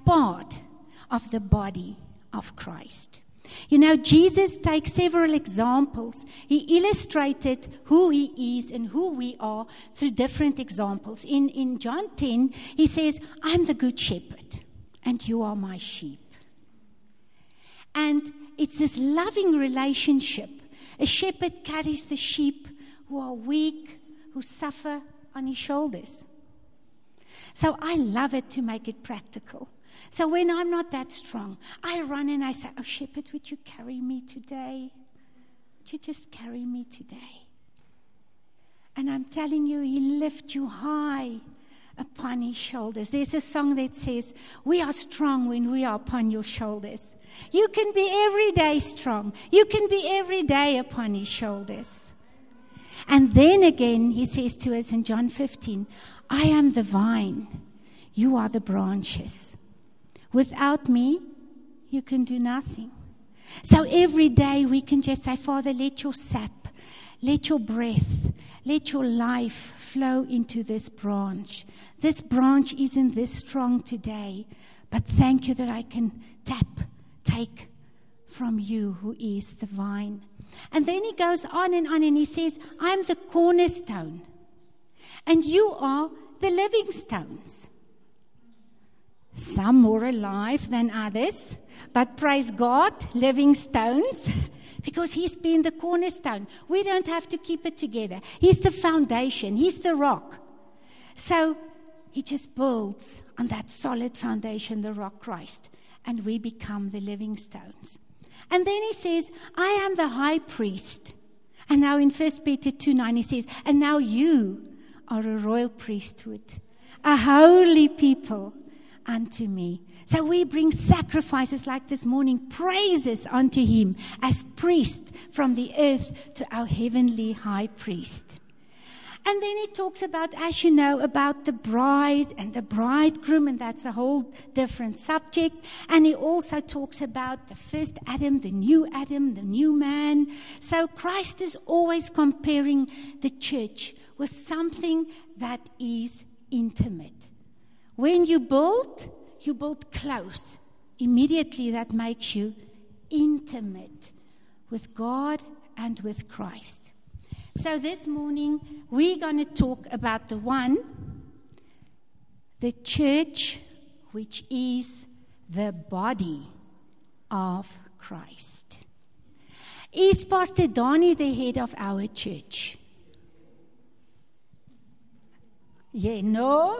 part of the body of Christ. You know, Jesus takes several examples. He illustrated who he is and who we are through different examples. In John 10, he says, I'm the good shepherd, and you are my sheep. And it's this loving relationship. A shepherd carries the sheep who are weak, who suffer on his shoulders. So I love it to make it practical. So when I'm not that strong, I run and I say, oh, shepherd, would you carry me today? Would you just carry me today? And I'm telling you, he lifts you high upon his shoulders. There's a song that says, we are strong when we are upon your shoulders. You can be every day strong. You can be every day upon his shoulders. And then again, he says to us in John 15, I am the vine, you are the branches. Without me, you can do nothing. So every day we can just say, Father, let your sap, let your breath, let your life flow into this branch. This branch isn't this strong today, but thank you that I can take from you who is the vine. And then he goes on and he says, I'm the cornerstone, and you are the living stones. Some more alive than others, but praise God, living stones, because he's been the cornerstone. We don't have to keep it together. He's the foundation. He's the rock. So he just builds on that solid foundation, the rock Christ, and we become the living stones. And then he says, I am the high priest. And now in 1 Peter 2:9 he says, and now you are a royal priesthood, a holy people unto me. So we bring sacrifices like this morning, praises unto him as priest from the earth to our heavenly high priest. And then he talks about, as you know, about the bride and the bridegroom, and that's a whole different subject. And he also talks about the first Adam, the new man. So Christ is always comparing the church with something that is intimate. When you build close. Immediately that makes you intimate with God and with Christ. So this morning we're going to talk about the church, which is the body of Christ. Is Pastor Donnie the head of our church? Yeah, no?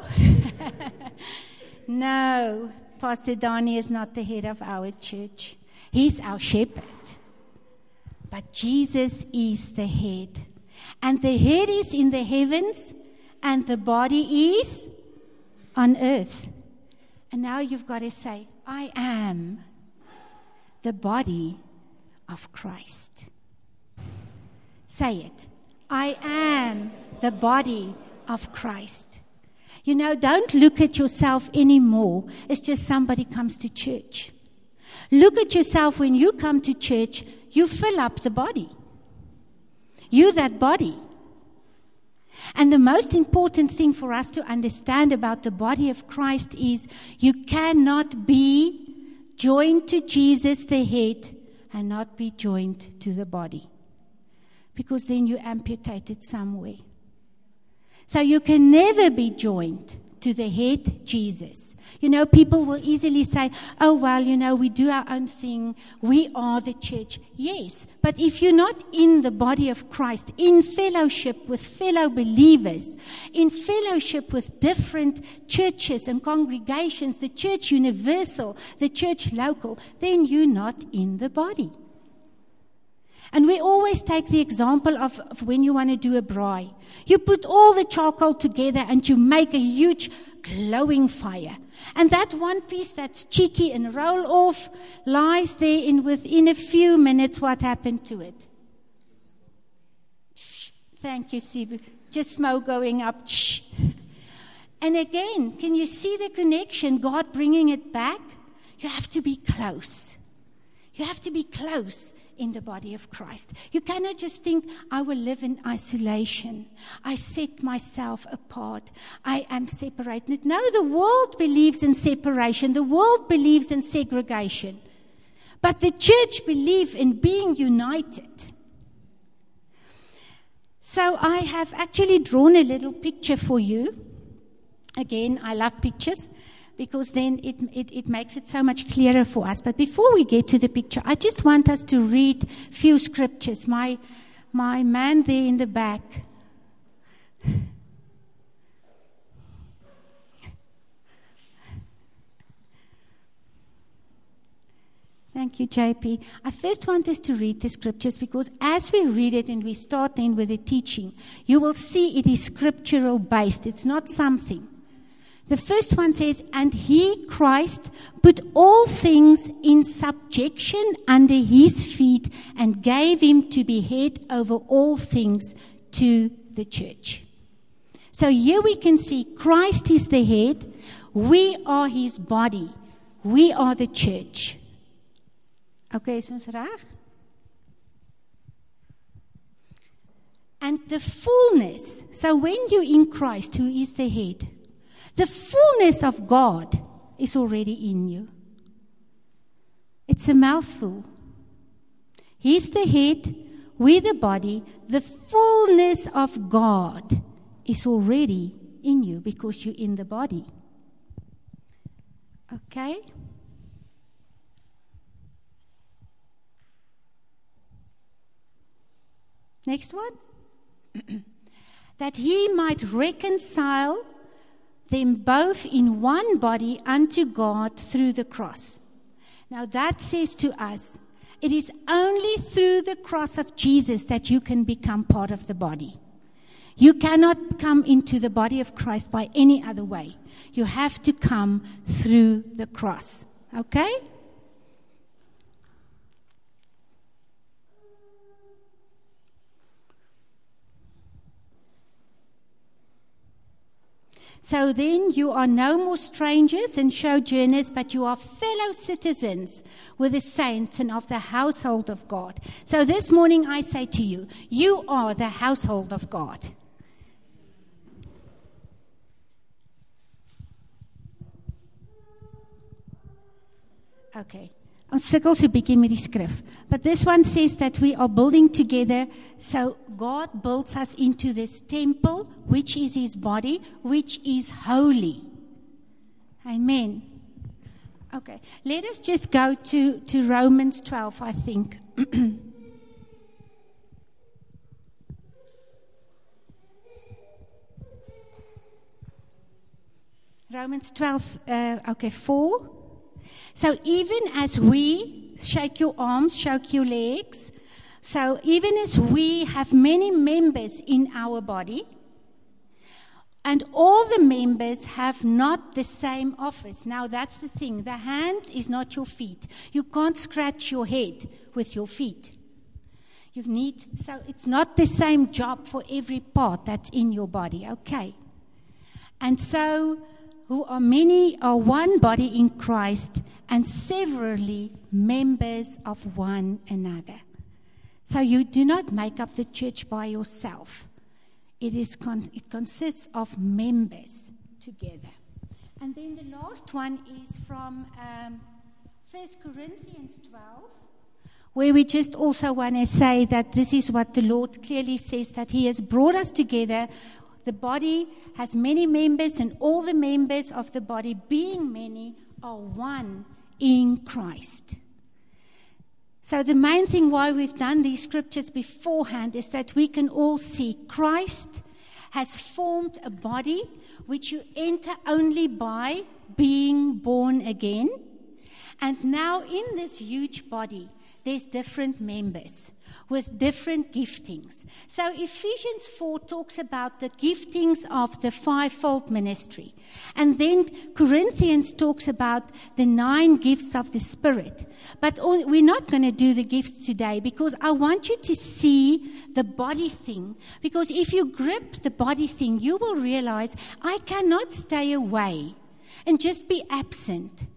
No, Pastor Donnie is not the head of our church. He's our shepherd. But Jesus is the head. And the head is in the heavens, and the body is on earth. And now you've got to say, I am the body of Christ. Say it. I am the body of Christ. You know, don't look at yourself anymore. It's just somebody comes to church. Look at yourself when you come to church, you fill up the body. You that body. And the most important thing for us to understand about the body of Christ is you cannot be joined to Jesus, the head, and not be joined to the body. Because then you amputate it somewhere. So you can never be joined to the head, Jesus. You know, people will easily say, oh, well, you know, we do our own thing. We are the church. Yes, but if you're not in the body of Christ, in fellowship with fellow believers, in fellowship with different churches and congregations, the church universal, the church local, then you're not in the body. And we always take the example of when you want to do a braai. You put all the charcoal together and you make a huge glowing fire. And that one piece that's cheeky and roll off lies there, and within a few minutes, what happened to it? Thank you, Sibu. Just smoke going up. And again, can you see the connection? God bringing it back? You have to be close. You have to be close in the body of Christ. You cannot just think, I will live in isolation. I set myself apart. I am separated. No, the world believes in separation. The world believes in segregation. But the church believes in being united. So I have actually drawn a little picture for you. Again, I love pictures, because then it makes it so much clearer for us. But before we get to the picture, I just want us to read a few scriptures. My man there in the back. Thank you, JP. I first want us to read the scriptures, because as we read it and we start then with the teaching, you will see it is scriptural based. It's not something. The first one says, and he, Christ, put all things in subjection under his feet and gave him to be head over all things to the church. So here we can see Christ is the head. We are his body. We are the church. Okay, is ons reg? And the fullness, so when you're in Christ, who is the head, the fullness of God is already in you. It's a mouthful. He's the head, we're the body. The fullness of God is already in you because you're in the body. Okay? Next one. That he might reconcile them both in one body unto God through the cross. Now that says to us, it is only through the cross of Jesus that you can become part of the body. You cannot come into the body of Christ by any other way. You have to come through the cross. Okay? So then you are no more strangers and sojourners, but you are fellow citizens with the saints and of the household of God. So this morning I say to you, you are the household of God. Okay. Ons sukkel so 'n bietjie met die skrif. But this one says that we are building together, so God builds us into this temple, which is his body, which is holy. Amen. Okay, let us just go to Romans 12, I think. Romans 12, 4. So even as we, shake your arms, shake your legs, so even as we have many members in our body, and all the members have not the same office. Now that's the thing, the hand is not your feet. You can't scratch your head with your feet. So it's not the same job for every part that's in your body, okay? And so, who are many are one body in Christ and severally members of one another. So you do not make up the church by yourself. It consists of members together. And then the last one is from 1 Corinthians 12, where we just also want to say that this is what the Lord clearly says, that he has brought us together. The body has many members, and all the members of the body, being many, are one in Christ. So the main thing why we've done these scriptures beforehand is that we can all see Christ has formed a body which you enter only by being born again. And now in this huge body, there's different members with different giftings. So Ephesians 4 talks about the giftings of the fivefold ministry. And then Corinthians talks about the 9 gifts of the Spirit. But we're not going to do the gifts today because I want you to see the body thing. Because if you grip the body thing, you will realize I cannot stay away and just be absent.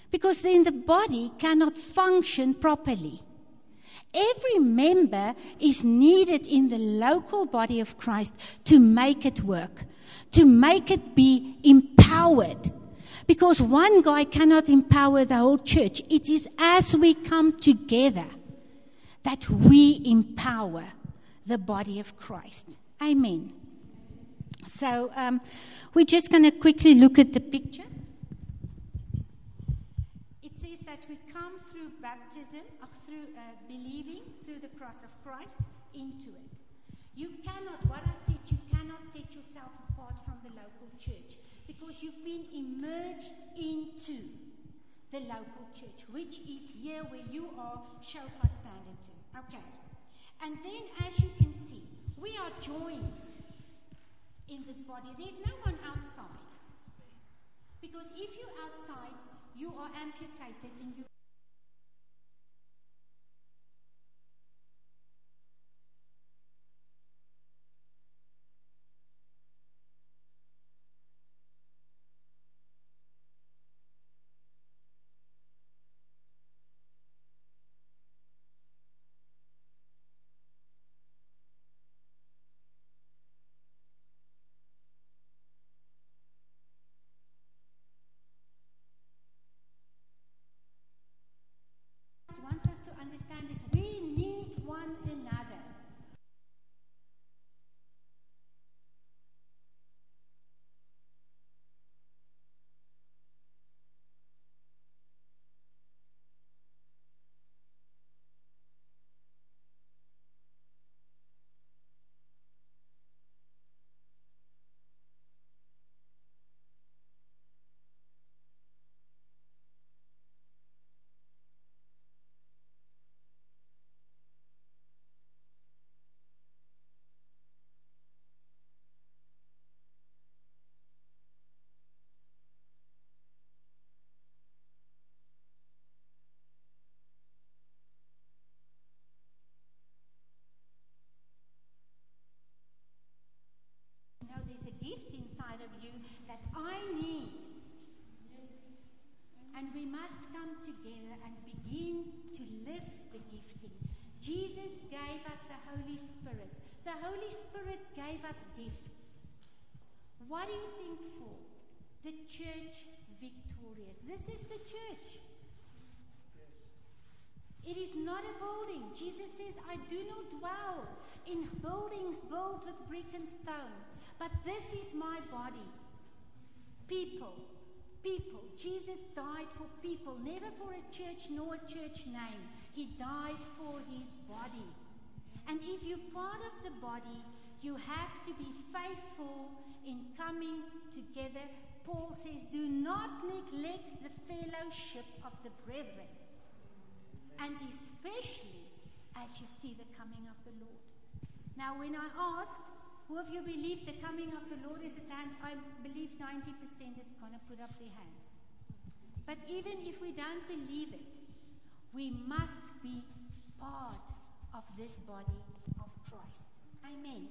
because then the body cannot function properly. Every member is needed in the local body of Christ to make it work, to make it be empowered. Because one guy cannot empower the whole church. It is as we come together that we empower the body of Christ. Amen. So we're just going to quickly look at the picture. It says that we come through baptism, or through believing through the cross of Christ into it. You cannot, what I said, you cannot set yourself apart from the local church because you've been emerged into the local church, which is here where you are, Shofar Standerton. Okay. And then, as you can see, we are joined in this body. There's no one outside. Because if you're outside, you are amputated and you wants us to understand is we need one another. There's a gift inside of you that I need. And we must come together and begin to live the gifting. Jesus gave us the Holy Spirit. The Holy Spirit gave us gifts. What do you think for? The church victorious. This is the church. It is not a building. Jesus says, I do not dwell in buildings built with brick and stone. But this is my body. People. People. Jesus died for people, never for a church nor a church name. He died for his body. And if you're part of the body, you have to be faithful in coming together. Paul says, do not neglect the fellowship of the brethren. And especially as you see the coming of the Lord. Now, when I ask, who of you believe the coming of the Lord is at hand? I believe 90% is going to put up their hands. But even if we don't believe it, we must be part of this body of Christ. Amen.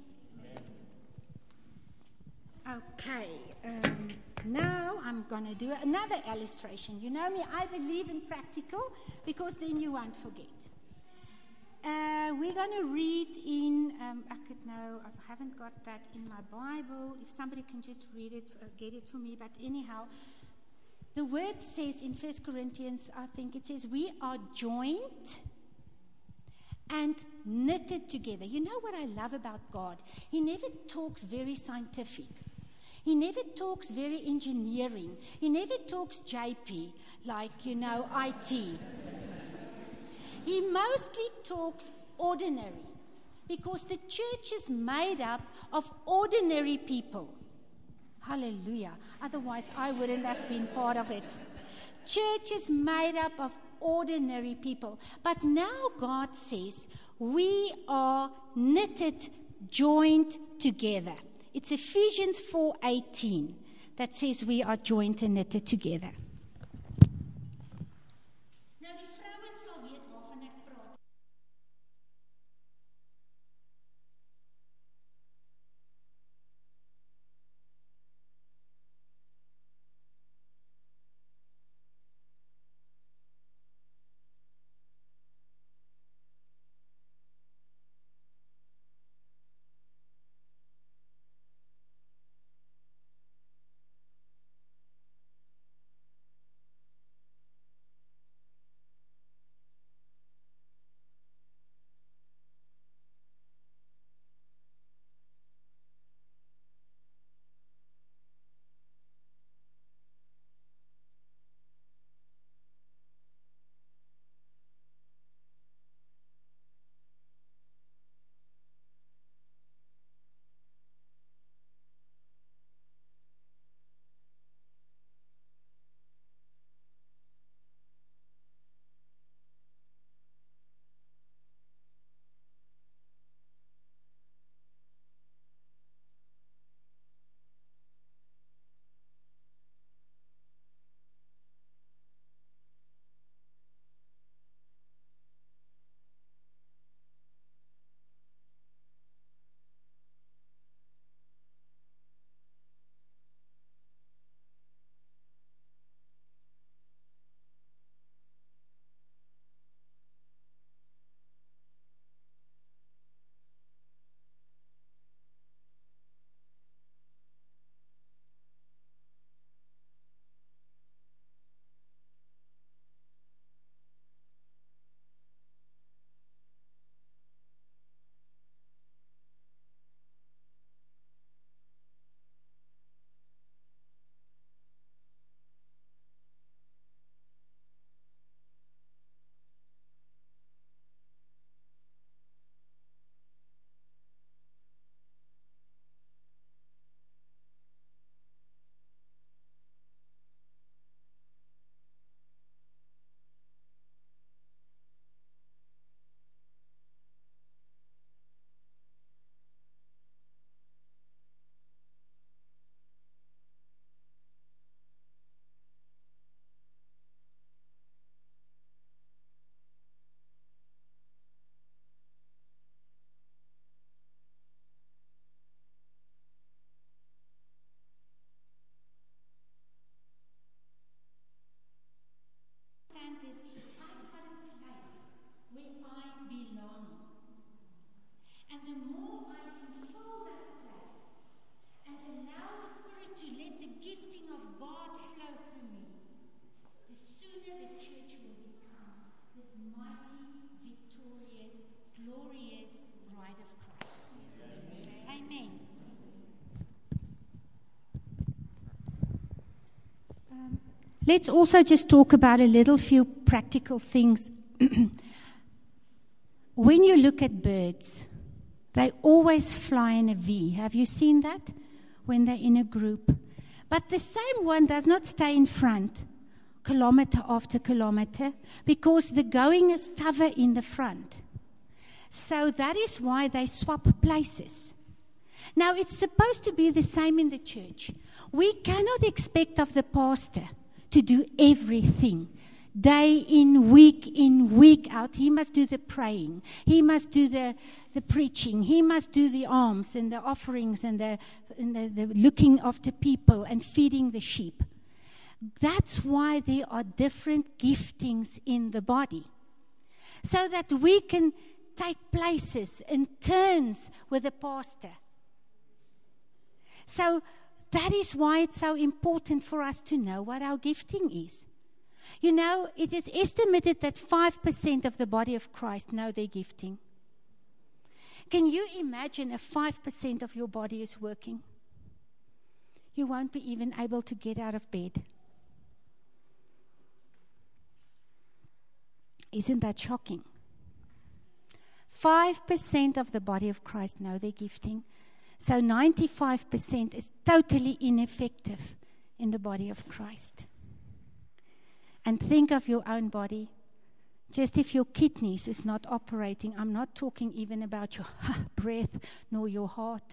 Okay. Now I'm going to do another illustration. You know me, I believe in practical because then you won't forget. We're going to read in, I haven't got that in my Bible. If somebody can just read it, get it for me. But anyhow, the word says in 1 Corinthians, I think it says, we are joined and knitted together. You know what I love about God? He never talks very scientific. He never talks very engineering. He never talks JP, like, IT. He mostly talks ordinary, because the church is made up of ordinary people. Hallelujah. Otherwise, I wouldn't have been part of it. Church is made up of ordinary people. But now God says, we are knitted, joined together. It's Ephesians 4:18 that says we are joined and knitted together. Let's also just talk about a little few practical things. When you look at birds, they always fly in a V. Have you seen that? When they're in a group. But the same one does not stay in front, kilometer after kilometer, because the going is tougher in the front. So that is why they swap places. Now, it's supposed to be the same in the church. We cannot expect of the pastor to do everything. Day in, week out. He must do the praying. He must do the preaching. He must do the alms and the offerings and the looking after people and feeding the sheep. That's why there are different giftings in the body. So that we can take places and turns with the pastor. So that is why it's so important for us to know what our gifting is. You know, it is estimated that 5% of the body of Christ know their gifting. Can you imagine if 5% of your body is working? You won't be even able to get out of bed. Isn't that shocking? 5% of the body of Christ know their gifting. So 95% is totally ineffective in the body of Christ. And think of your own body. Just if your kidneys is not operating, I'm not talking even about your breath nor your heart,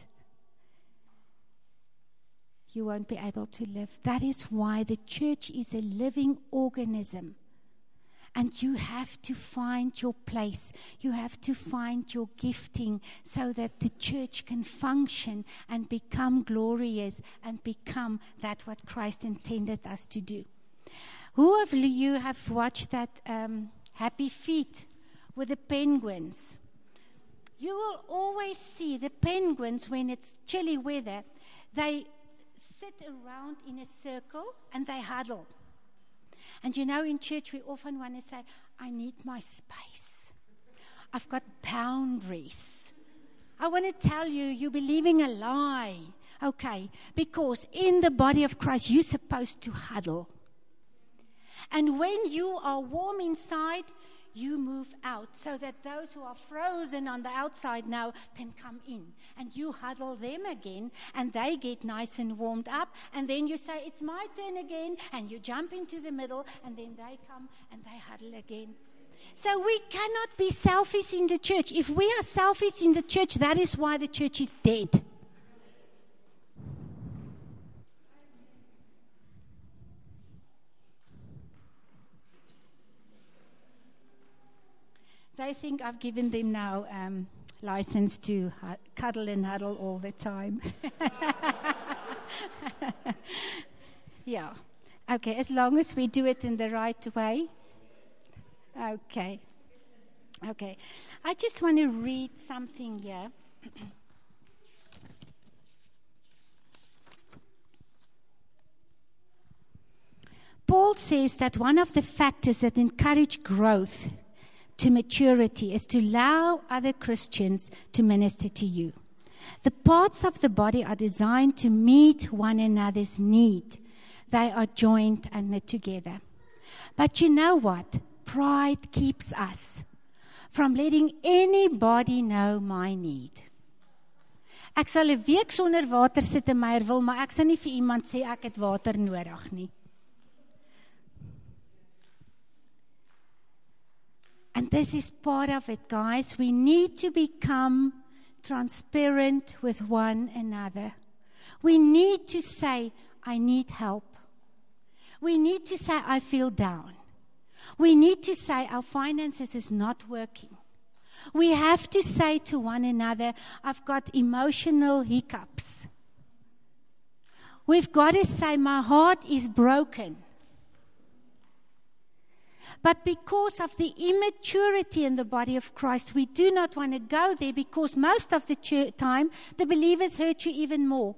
you won't be able to live. That is why the church is a living organism. And you have to find your place. You have to find your gifting so that the church can function and become glorious and become that what Christ intended us to do. Who of you have watched that Happy Feet with the penguins? You will always see the penguins when it's chilly weather. They sit around in a circle and they huddle. And you know, in church we often want to say, I need my space. I've got boundaries. I want to tell you, you're believing a lie. Okay, because in the body of Christ, you're supposed to huddle. And when you are warm inside, you move out so that those who are frozen on the outside now can come in. And you huddle them again, and they get nice and warmed up. And then you say, it's my turn again, and you jump into the middle, and then they come and they huddle again. So we cannot be selfish in the church. If we are selfish in the church, that is why the church is dead. They think I've given them now license to cuddle and huddle all the time. Yeah. Okay, as long as we do it in the right way. Okay. Okay. I just want to read something here. Paul says that one of the factors that encourage growth to maturity is to allow other Christians to minister to you. The parts of the body are designed to meet one another's need. They are joined and knit together. But you know what? Pride keeps us from letting anybody know my need. Ek sal 'n week sonder water sit in Meierwil, maar ek sal nie vir iemand sê ek het water nodig nie. And this is part of it, guys. We need to become transparent with one another. We need to say, I need help. We need to say, I feel down. We need to say, our finances is not working. We have to say to one another, I've got emotional hiccups. We've got to say, my heart is broken. But because of the immaturity in the body of Christ, we do not want to go there because most of the time, the believers hurt you even more.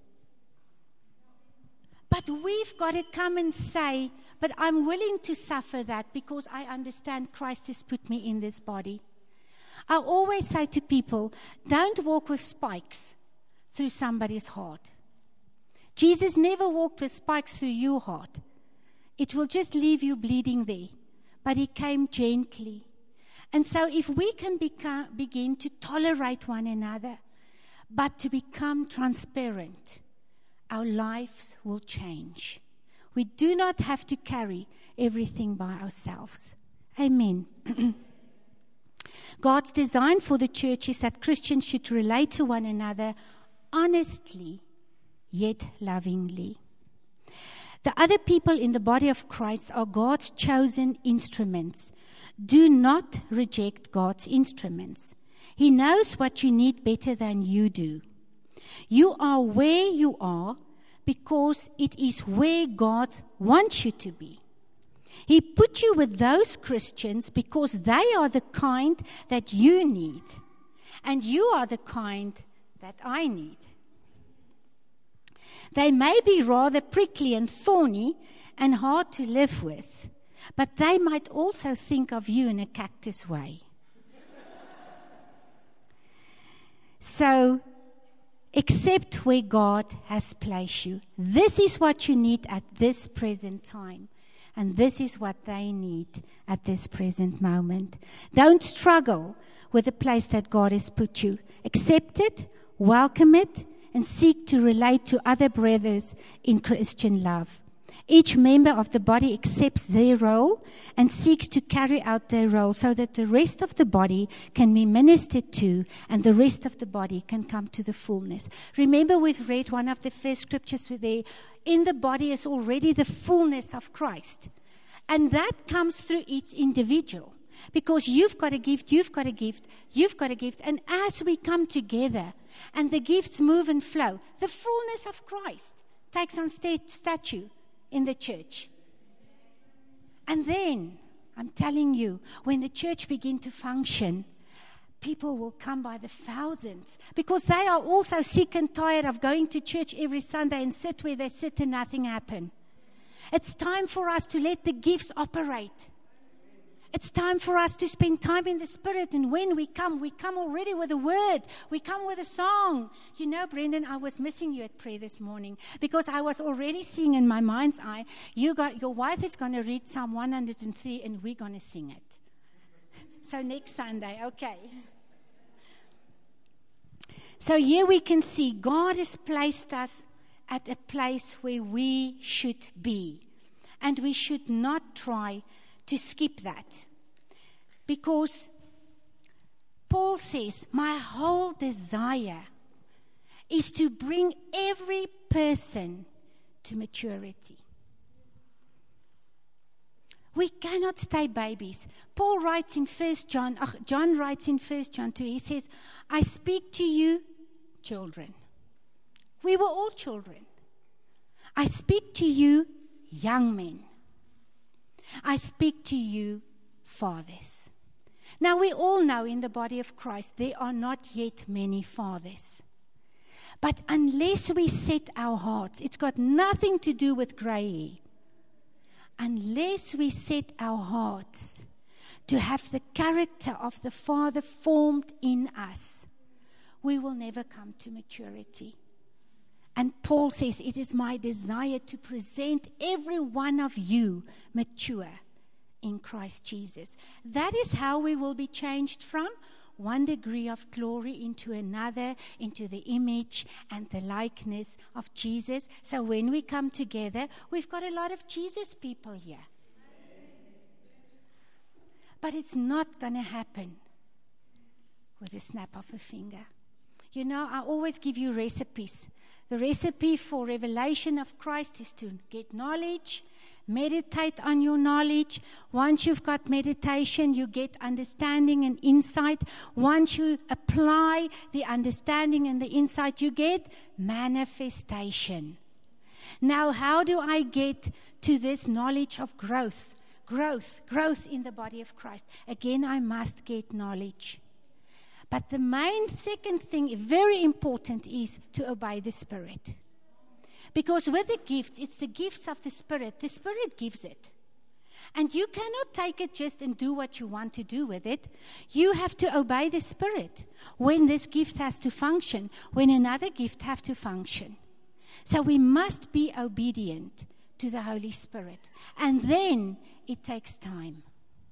But we've got to come and say, but I'm willing to suffer that because I understand Christ has put me in this body. I always say to people, don't walk with spikes through somebody's heart. Jesus never walked with spikes through your heart. it will just leave you bleeding there. But he came gently. And so if we can begin to tolerate one another, but to become transparent, our lives will change. We do not have to carry everything by ourselves. Amen. God's design for the church is that Christians should relate to one another honestly, yet lovingly. The other people in the body of Christ are God's chosen instruments. Do not reject God's instruments. He knows what you need better than you do. You are where you are because it is where God wants you to be. He put you with those Christians because they are the kind that you need. And you are the kind that I need. They may be rather prickly and thorny and hard to live with, but they might also think of you in a cactus way. So, accept where God has placed you. This is what you need at this present time. And this is what they need at this present moment. Don't struggle with the place that God has put you. Accept it, welcome it, and seek to relate to other brothers in Christian love. Each member of the body accepts their role and seeks to carry out their role so that the rest of the body can be ministered to and the rest of the body can come to the fullness. Remember, we've read one of the first scriptures there. In the body is already the fullness of Christ. And that comes through each individual. Because you've got a gift, you've got a gift, you've got a gift. And as we come together and the gifts move and flow, the fullness of Christ takes on statue in the church. And then, I'm telling you, when the church begins to function, people will come by the thousands. Because they are also sick and tired of going to church every Sunday and sit where they sit and nothing happen. It's time for us to let the gifts operate. It's time for us to spend time in the Spirit. And when we come already with a word. We come with a song. You know, Brendan, I was missing you at prayer this morning because I was already seeing in my mind's eye, your wife is going to read Psalm 103 and we're going to sing it. So next Sunday, okay. So here we can see God has placed us at a place where we should be. And we should not try to skip that. Because Paul says, my whole desire is to bring every person to maturity. We cannot stay babies. Paul writes in John writes in 1 John 2, he says, I speak to you, children. We were all children. I speak to you, young men. I speak to you, fathers. Now we all know in the body of Christ there are not yet many fathers. But unless we set our hearts, it's got nothing to do with grey hair. Unless we set our hearts to have the character of the Father formed in us, we will never come to maturity. And Paul says, it is my desire to present every one of you mature in Christ Jesus. That is how we will be changed from one degree of glory into another, into the image and the likeness of Jesus. So when we come together, we've got a lot of Jesus people here. But it's not going to happen with a snap of a finger. You know, I always give you recipes. The recipe for revelation of Christ is to get knowledge, meditate on your knowledge. Once you've got meditation, you get understanding and insight. Once you apply the understanding and the insight, you get manifestation. Now, how do I get to this knowledge of growth? Growth in the body of Christ. Again, I must get knowledge. But the main second thing, very important, is to obey the Spirit. Because with the gifts, it's the gifts of the Spirit. The Spirit gives it. And you cannot take it just and do what you want to do with it. You have to obey the Spirit when this gift has to function, when another gift has to function. So we must be obedient to the Holy Spirit. And then it takes time.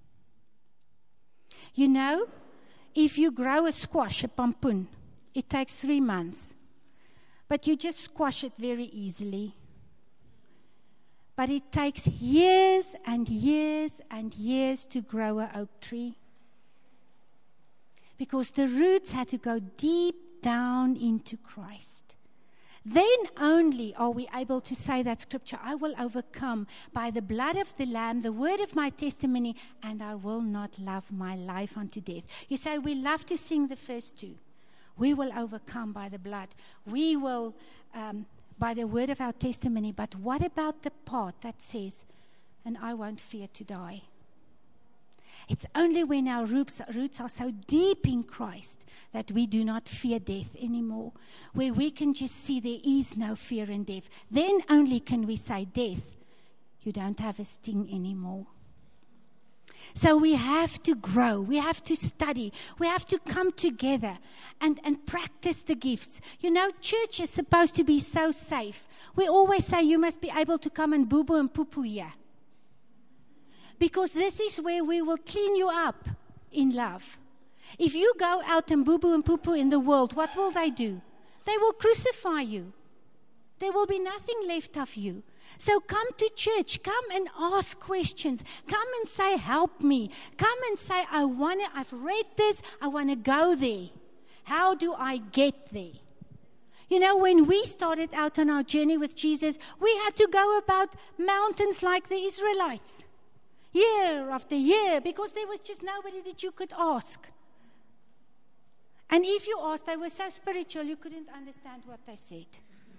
You know, if you grow a squash, a pompoen, it takes 3 months. But you just squash it very easily. But it takes years and years and years to grow an oak tree. Because the roots had to go deep down into Christ. Then only are we able to say that scripture, I will overcome by the blood of the Lamb, the word of my testimony, and I will not love my life unto death. You say, we love to sing the first two. We will overcome by the blood. We will, by the word of our testimony. But what about the part that says, and I won't fear to die? It's only when our roots are so deep in Christ that we do not fear death anymore. Where we can just see there is no fear in death. Then only can we say, death, you don't have a sting anymore. So we have to grow. We have to study. We have to come together and practice the gifts. You know, church is supposed to be so safe. We always say you must be able to come and boo-boo and poo-poo here. Because this is where we will clean you up in love. If you go out and boo-boo and poo-poo in the world, what will they do? They will crucify you. There will be nothing left of you. So come to church. Come and ask questions. Come and say, help me. Come and say, I've read this. I want to go there. How do I get there? You know, when we started out on our journey with Jesus, we had to go about mountains like the Israelites. Year after year, because there was just nobody that you could ask. And if you asked, they were so spiritual, you couldn't understand what they said.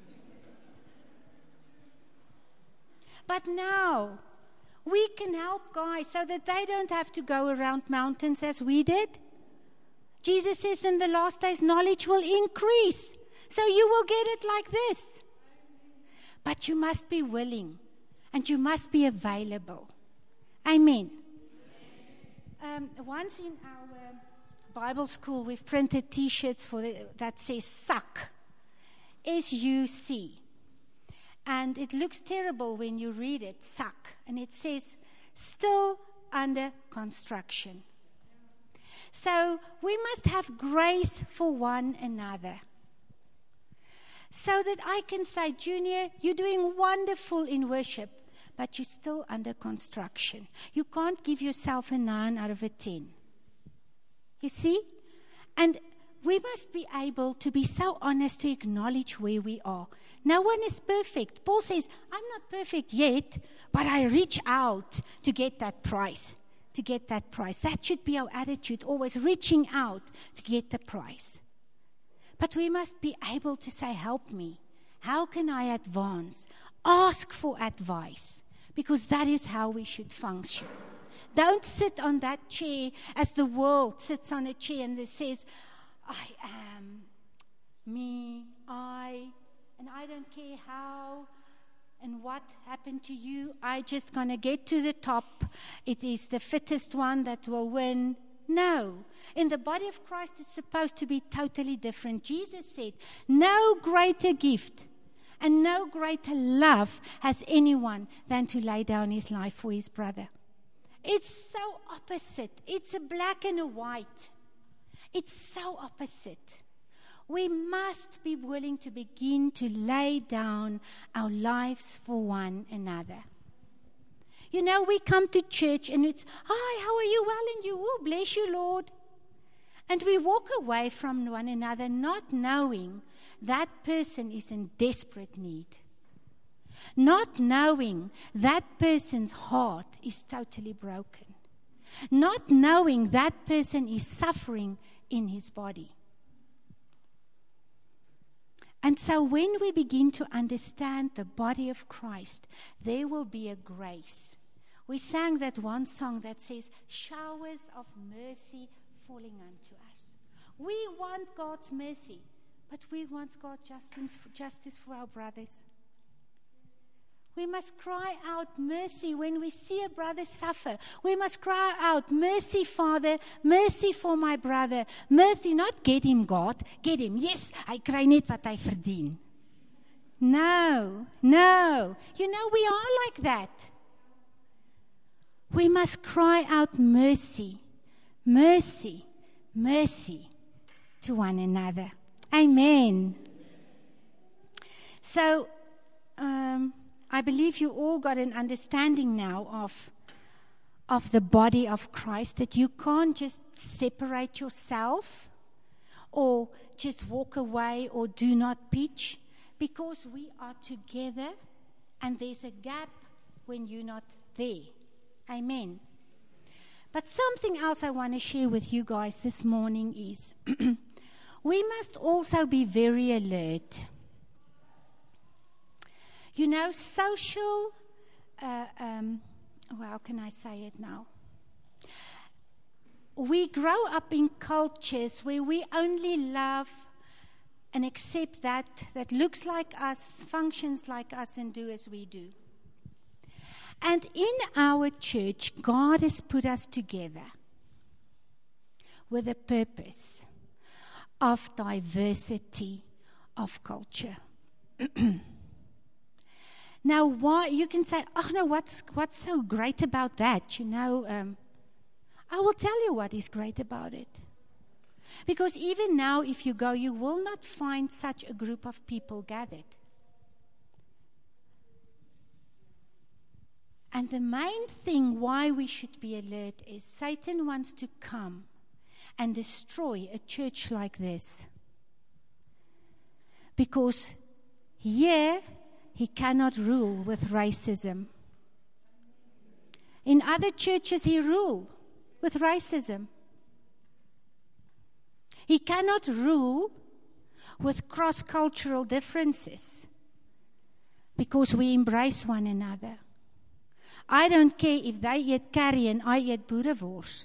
But now, we can help guys so that they don't have to go around mountains as we did. Jesus says in the last days, knowledge will increase. So you will get it like this. But you must be willing, and you must be available. Amen. Once in our Bible school, we've printed T-shirts that says SUC, S-U-C. And it looks terrible when you read it, SUC. And it says, still under construction. So we must have grace for one another. So that I can say, Junior, you're doing wonderful in worship. But you're still under construction. You can't give yourself a 9 out of a 10. You see? And we must be able to be so honest to acknowledge where we are. No one is perfect. Paul says, I'm not perfect yet, but I reach out to get that prize. To get that prize. That should be our attitude, always reaching out to get the prize. But we must be able to say, help me. How can I advance? Ask for advice. Because that is how we should function. Don't sit on that chair as the world sits on a chair and it says, I am me, and I don't care how and what happened to you. I just going to get to the top. It is the fittest one that will win. No. In the body of Christ, it's supposed to be totally different. Jesus said, no greater gift and no greater love has anyone than to lay down his life for his brother. It's so opposite. It's a black and a white. It's so opposite. We must be willing to begin to lay down our lives for one another. You know, we come to church and it's, hi, how are you? Well, and you? Oh, bless you, Lord. And we walk away from one another not knowing that person is in desperate need. Not knowing that person's heart is totally broken. Not knowing that person is suffering in his body. And so when we begin to understand the body of Christ, there will be a grace. We sang that one song that says, showers of mercy falling unto us. We want God's mercy, but we want God's justice for our brothers. We must cry out mercy when we see a brother suffer. We must cry out, mercy, Father, mercy for my brother. Mercy, not get him, God. Get him. Yes, hy kry net wat hy verdien. No, no. You know, we are like that. We must cry out mercy, mercy, mercy to one another. Amen. So, I believe you all got an understanding now of the body of Christ, that you can't just separate yourself or just walk away or do not pitch, because we are together and there's a gap when you're not there. Amen. But something else I want to share with you guys this morning is we must also be very alert. You know, social, how can I say it now? We grow up in cultures where we only love and accept that looks like us, functions like us, and do as we do. And in our church, God has put us together with a purpose of diversity of culture. Now, why you can say, "Oh no, what's so great about that?" You know, I will tell you what is great about it. Because even now, if you go, you will not find such a group of people gathered. And the main thing why we should be alert is Satan wants to come and destroy a church like this. Because here, he cannot rule with racism. In other churches, he rules with racism. He cannot rule with cross-cultural differences because we embrace one another. I don't care if they eat curry and I eat boerewors.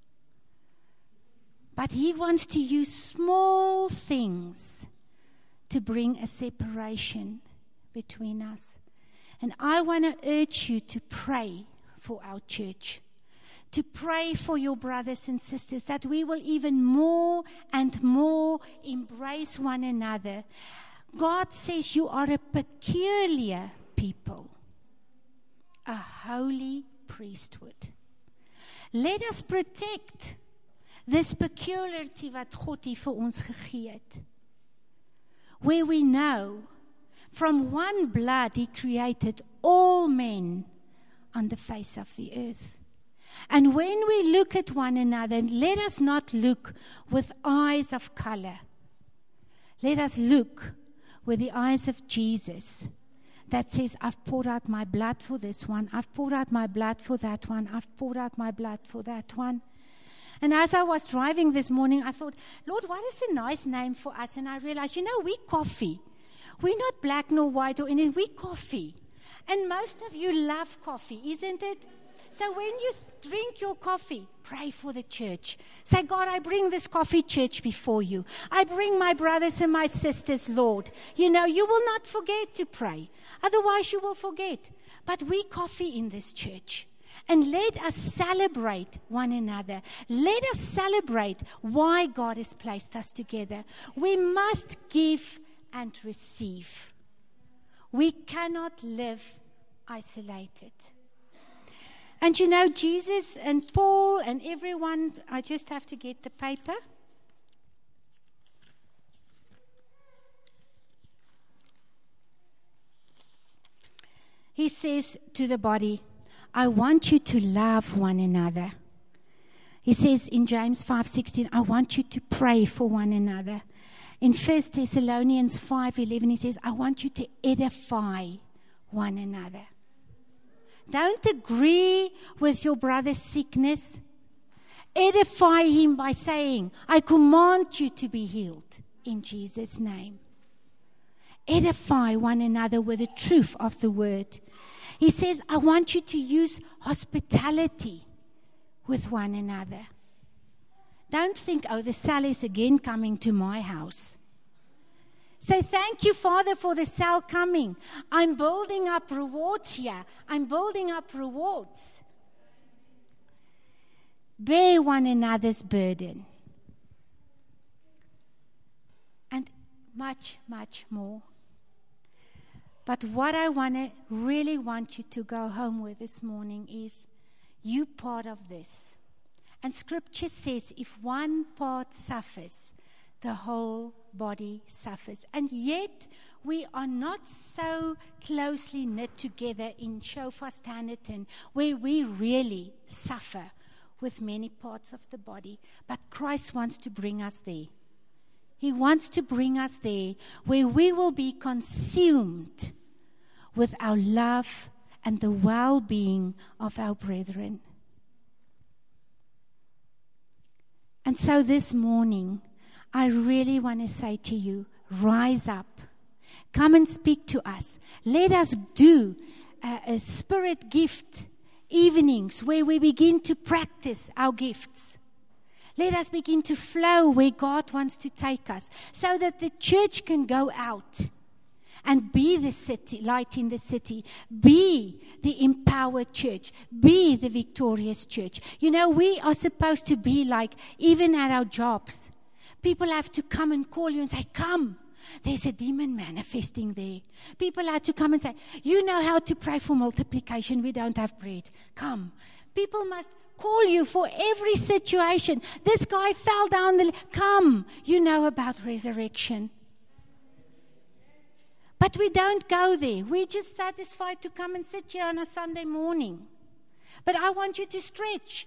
But he wants to use small things to bring a separation between us. And I want to urge you to pray for our church, to pray for your brothers and sisters, that we will even more and more embrace one another. God says you are a peculiar people, a holy priesthood. Let us protect this peculiarity wat God hier vir ons gegee het. Where we know from one blood he created all men on the face of the earth. And when we look at one another, let us not look with eyes of color. Let us look with the eyes of Jesus that says, I've poured out my blood for this one. I've poured out my blood for that one. I've poured out my blood for that one. And as I was driving this morning, I thought, Lord, what is a nice name for us? And I realized, we're coffee. We're not black nor white or anything. We're coffee. And most of you love coffee, isn't it? So when you drink your coffee, pray for the church. Say, God, I bring this coffee church before you. I bring my brothers and my sisters, Lord. You will not forget to pray. Otherwise, you will forget. But we coffee in this church. And let us celebrate one another. Let us celebrate why God has placed us together. We must give and receive. We cannot live isolated. And Jesus and Paul and everyone, I just have to get the paper. He says to the body, I want you to love one another. He says in James 5:16, I want you to pray for one another. In 1 Thessalonians 5:11, he says, I want you to edify one another. Don't agree with your brother's sickness. Edify him by saying, I command you to be healed in Jesus' name. Edify one another with the truth of the word. He says, I want you to use hospitality with one another. Don't think, the cell is again coming to my house. Say, thank you, Father, for the cell coming. I'm building up rewards here. I'm building up rewards. Bear one another's burden. And much, much more. But what I really want you to go home with this morning is you part of this. And Scripture says if one part suffers, the whole body suffers. And yet we are not so closely knit together in Shofar Standerton where we really suffer with many parts of the body. But Christ wants to bring us there. He wants to bring us there where we will be consumed with our love and the well-being of our brethren. And so this morning, I really want to say to you, rise up. Come and speak to us. Let us do a spirit gift evenings where we begin to practice our gifts. Let us begin to flow where God wants to take us so that the church can go out and be the city, light in the city, be the empowered church, be the victorious church. You know, we are supposed to be like, even at our jobs, people have to come and call you and say, come, there's a demon manifesting there. People have to come and say, you know how to pray for multiplication, we don't have bread. Come. People must call you for every situation. This guy fell down come, you know about resurrection. But we don't go there. We're just satisfied to come and sit here on a Sunday morning. But I want you to stretch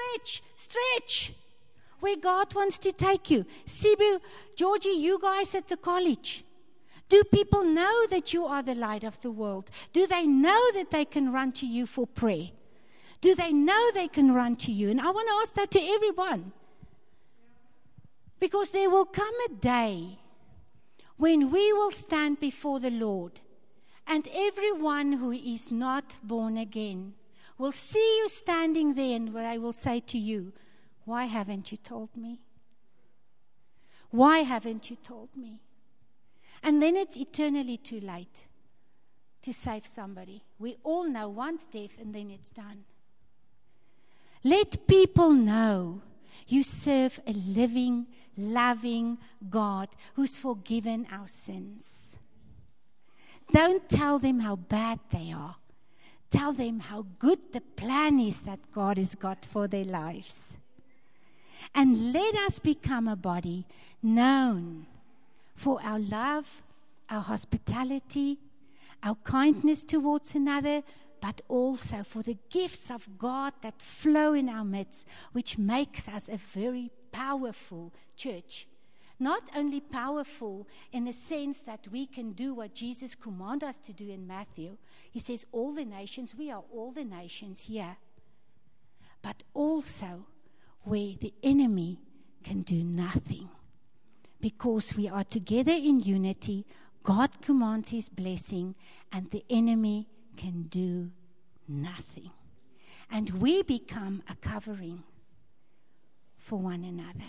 where God wants to take you. Sibu, Georgie, you guys at the college. Do people know that you are the light of the world? Do they know that they can run to you for prayer? Do they know they can run to you? And I want to ask that to everyone. Because there will come a day when we will stand before the Lord, and everyone who is not born again will see you standing there, and they will say to you, why haven't you told me? Why haven't you told me? And then it's eternally too late to save somebody. We all know once death and then it's done. Let people know you serve a living, loving God who's forgiven our sins. Don't tell them how bad they are. Tell them how good the plan is that God has got for their lives. And let us become a body known for our love, our hospitality, our kindness towards another, but also for the gifts of God that flow in our midst, which makes us a very powerful church. Not only powerful in the sense that we can do what Jesus commanded us to do in Matthew. He says, all the nations, we are all the nations here. But also where the enemy can do nothing. Because we are together in unity, God commands His blessing, and the enemy can do nothing. And we become a covering for one another.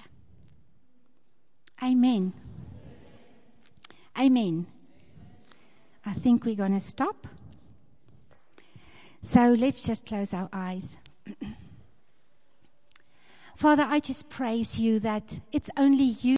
Amen. Amen. I think we're going to stop. So let's just close our eyes. Father, I just praise you that it's only you